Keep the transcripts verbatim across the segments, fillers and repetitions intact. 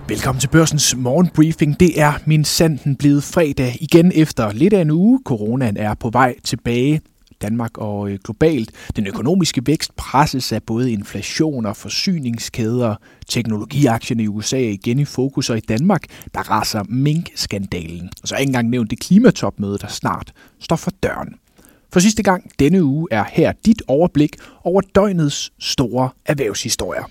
Velkommen til Børsens morgenbriefing. Det er min sanden blevet fredag igen efter lidt af en uge. Coronaen er på vej tilbage. Danmark og globalt. Den økonomiske vækst presses af både inflation og forsyningskæder. Teknologiaktierne i U S A er igen i fokus, og i Danmark, der raser minkskandalen. Og så er ikke engang nævnt det klimatopmøde, der snart står for døren. For sidste gang denne uge er her dit overblik over døgnets store erhvervshistorier.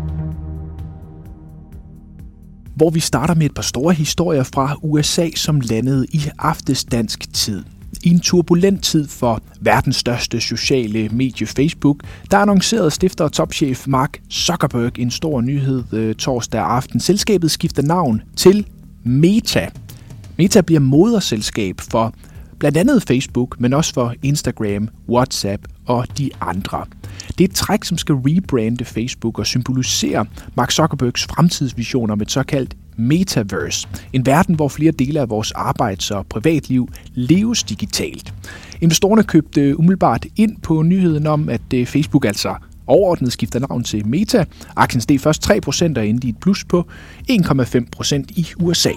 Hvor vi starter med et par store historier fra U S A, som landede i aftes dansk tid. I en turbulent tid for verdens største sociale medie Facebook, der annoncerede stifter og topchef Mark Zuckerberg en stor nyhed øh, torsdag aften. Selskabet skifter navn til Meta. Meta bliver moderselskab for blandt andet Facebook, men også for Instagram, WhatsApp og de andre. Det er et træk, som skal rebrande Facebook og symbolisere Mark Zuckerbergs fremtidsvision om et såkaldt metaverse. En verden, hvor flere dele af vores arbejds- og privatliv leves digitalt. Investorerne købte umiddelbart ind på nyheden om, at Facebook altså overordnet skifter navn til Meta. Aktien steg først tre procent og endte i et plus på en komma fem procent i U S A.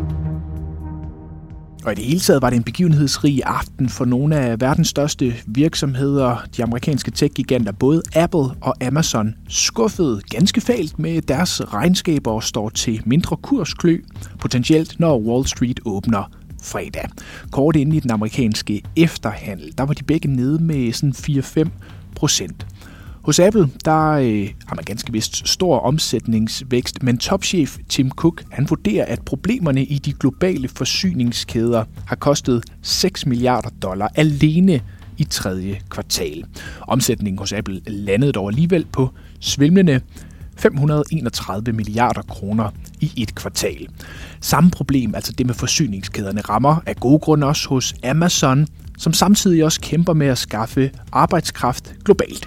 Og i det hele taget var det en begivenhedsrig aften for nogle af verdens største virksomheder. De amerikanske tech-giganter, både Apple og Amazon, skuffede ganske fælt med deres regnskaber og står til mindre kursklø, potentielt når Wall Street åbner fredag. Kort inde i den amerikanske efterhandel, der var de begge nede med sådan fire til fem procent. Hos Apple, der øh, har man ganske vist stor omsætningsvækst, men topchef Tim Cook, han vurderer, at problemerne i de globale forsyningskæder har kostet seks milliarder dollar alene i tredje kvartal. Omsætningen hos Apple landede dog alligevel på svimlende fem hundrede enogtredive milliarder kroner i et kvartal. Samme problem, altså det med forsyningskæderne, rammer af gode grunde også hos Amazon, som samtidig også kæmper med at skaffe arbejdskraft globalt.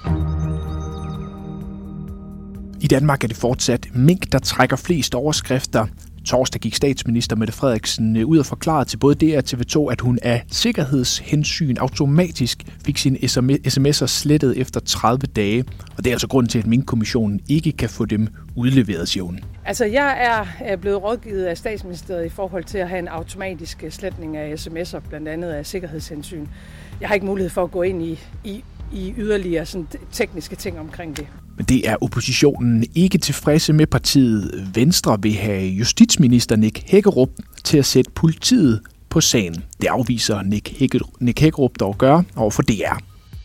I Danmark er det fortsat mink, der trækker flest overskrifter. Torsdag gik statsminister Mette Frederiksen ud og forklarede til både D R og T V to, at hun af sikkerhedshensyn automatisk fik sine sms'er slettet efter tredive dage. Og det er altså grunden til, at Minkkommissionen ikke kan få dem udleveret, siger hun. Altså, jeg er blevet rådgivet af statsministeriet i forhold til at have en automatisk sletning af sms'er, blandt andet af sikkerhedshensyn. Jeg har ikke mulighed for at gå ind i, i, i yderligere sådan, tekniske ting omkring det. Men det er oppositionen ikke tilfredse med. Partiet Venstre vil have justitsminister Nick Hækkerup til at sætte politiet på sagen. Det afviser Nick, Hække, Nick Hækkerup dog gøre overfor D R.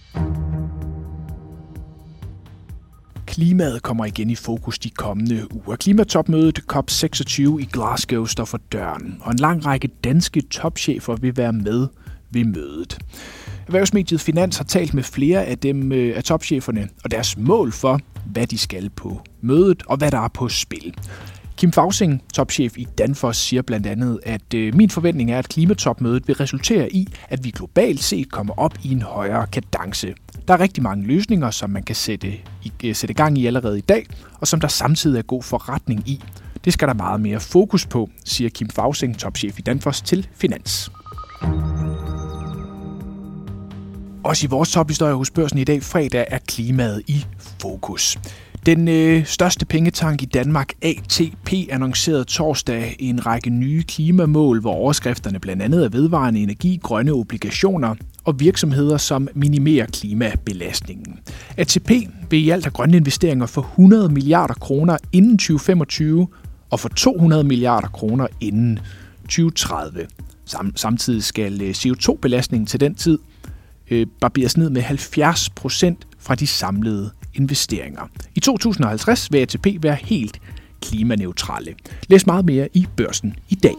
Klimaet kommer igen i fokus de kommende uger. Klimatopmødet COP seksogtyve i Glasgow står for døren, og en lang række danske topchefer vil være med ved mødet. Erhvervsmediet Finans har talt med flere af dem af topcheferne og deres mål for, hvad de skal på mødet og hvad der er på spil. Kim Fausing, topchef i Danfoss, siger blandt andet, at øh, min forventning er, at klimatopmødet vil resultere i, at vi globalt set kommer op i en højere kadence. Der er rigtig mange løsninger, som man kan sætte, i, sætte gang i allerede i dag, og som der samtidig er god forretning i. Det skal der meget mere fokus på, siger Kim Fausing, topchef i Danfoss, til Finans. Også i vores tophistorie hos Børsen i dag fredag er klimaet i fokus. Den øh, største pengetank i Danmark, A T P, annoncerede torsdag en række nye klimamål, hvor overskrifterne blandt andet er vedvarende energi, grønne obligationer og virksomheder, som minimerer klimabelastningen. A T P vil i alt have grønne investeringer for hundrede milliarder kroner inden tyve femogtyve og for to hundrede milliarder kroner inden tyve tredive. Sam- samtidig skal C O to belastningen til den tid øh, barberes ned med halvfjerds procent fra de samlede investeringer. I to tusind og halvtreds vil A T P være helt klimaneutrale. Læs meget mere i Børsen i dag.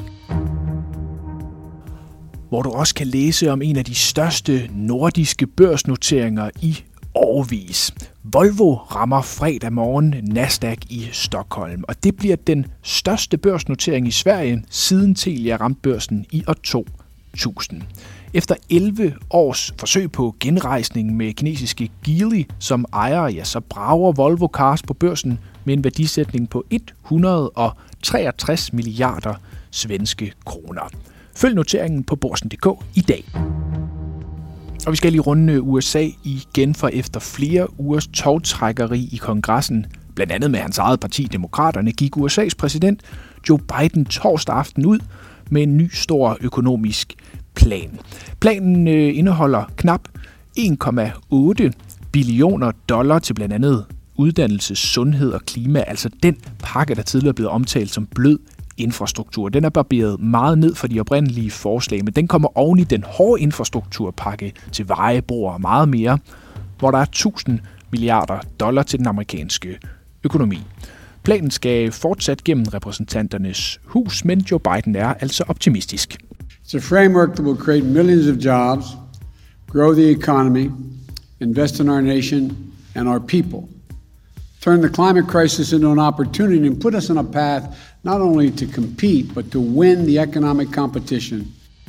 Hvor du også kan læse om en af de største nordiske børsnoteringer i årevis. Volvo rammer fredag morgen Nasdaq i Stockholm, og det bliver den største børsnotering i Sverige siden Telia ramte børsen i år to tusind. Efter elleve års forsøg på genrejsning med kinesiske Geely som ejer, ja, så brager Volvo Cars på børsen med en værdisætning på et hundrede og treogtres milliarder svenske kroner. Følg noteringen på Børsen punktum d k i dag. Og vi skal lige runde U S A igen, for efter flere ugers tovtrækkeri i kongressen, Blandt andet med hans eget parti, Demokraterne, gik U S A's præsident Joe Biden torsdag aften ud med en ny stor økonomisk plan. Planen øh, indeholder knap en komma otte billioner dollar til blandt andet uddannelse, sundhed og klima, altså den pakke, der tidligere er blevet omtalt som blød infrastruktur. Den er barberet meget ned for de oprindelige forslag, men den kommer oven i den hårde infrastrukturpakke til veje, broer og meget mere, hvor der er tusind milliarder dollar til den amerikanske økonomi. Planen skal fortsat gennem repræsentanternes hus, men Joe Biden er altså optimistisk. It's a framework that will create millions of jobs, grow the economy, invest in our nation and our people. Turn the climate crisis into an opportunity and put us on a path not only to compete, but to win the economic competition.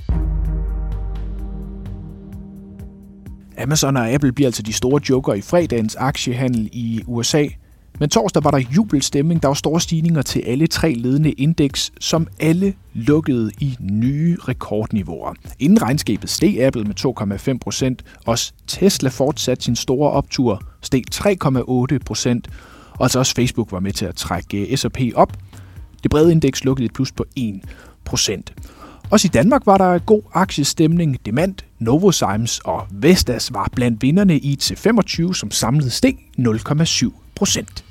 Amazon og Apple bliver altså de store joker i fredagens aktiehandel i U S A. Men torsdag var der jubelstemning. Der var store stigninger til alle tre ledende indeks, som alle lukkede i nye rekordniveauer. Inden regnskabet steg Apple med to komma fem procent. Også Tesla fortsatte sin store optur, steg tre komma otte procent. Og altså også Facebook var med til at trække S og P op. Det brede indeks lukkede et plus på en procent. Også i Danmark var der god aktiestemning. Demant, Novozymes og Vestas var blandt vinderne i T femogtyve, som samlet steg nul komma syv procent.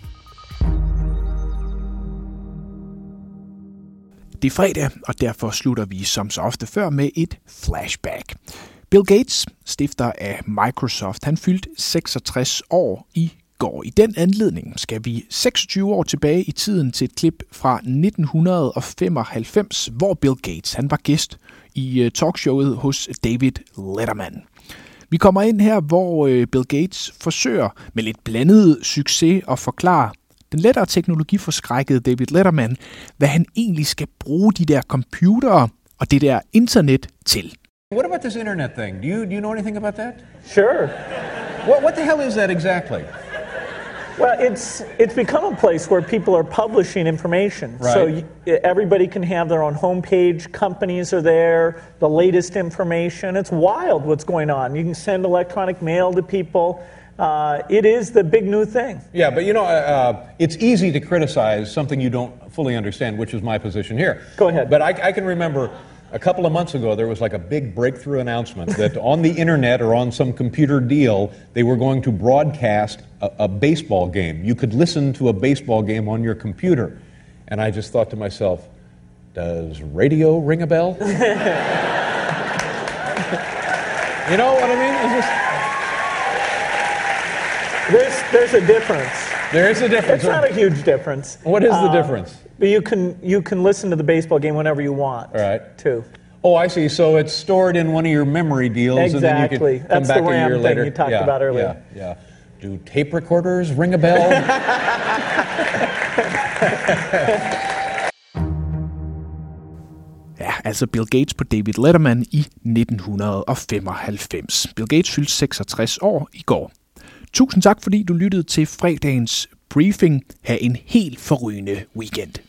Det er fredag, og derfor slutter vi som så ofte før med et flashback. Bill Gates, stifter af Microsoft, han fyldte seksogtres år i går. I den anledning skal vi seksogtyve år tilbage i tiden til et klip fra nitten femoghalvfems, hvor Bill Gates han var gæst i talkshowet hos David Letterman. Vi kommer ind her, hvor Bill Gates forsøger med lidt blandet succes at forklare den lettere teknologiforskrækkede David Letterman, hvad han egentlig skal bruge de der computere og det der internet til. What about this internet thing? Do you do you know anything about that? Sure. What what the hell is that exactly? Well, it's it's become a place where people are publishing information. Right. So you, everybody can have their own homepage. Companies are there. The latest information. It's wild what's going on. You can send electronic mail to people. Uh, it is the big new thing. Yeah, but you know, uh, it's easy to criticize something you don't fully understand, which is my position here. Go ahead. But I, I can remember a couple of months ago, there was like a big breakthrough announcement that on the internet or on some computer deal, they were going to broadcast a, a baseball game. You could listen to a baseball game on your computer. And I just thought to myself, does radio ring a bell? You know what I mean? It's just... There's there's a difference. There is a difference. It's not a huge difference. What is the Uh, difference? But you can you can listen to the baseball game whenever you want. All right. Too. Oh, I see. So it's stored in one of your memory deals, and then you Exactly. can come That's back the a year RAM later. thing you talked yeah, about earlier. Yeah, yeah. Do tape recorders ring a bell? Ja, altså Bill Gates på David Letterman i nitten femoghalvfems. Bill Gates fyldte seksogtres år i går. Tusind tak, fordi du lyttede til fredagens briefing. Ha' en helt forrygende weekend.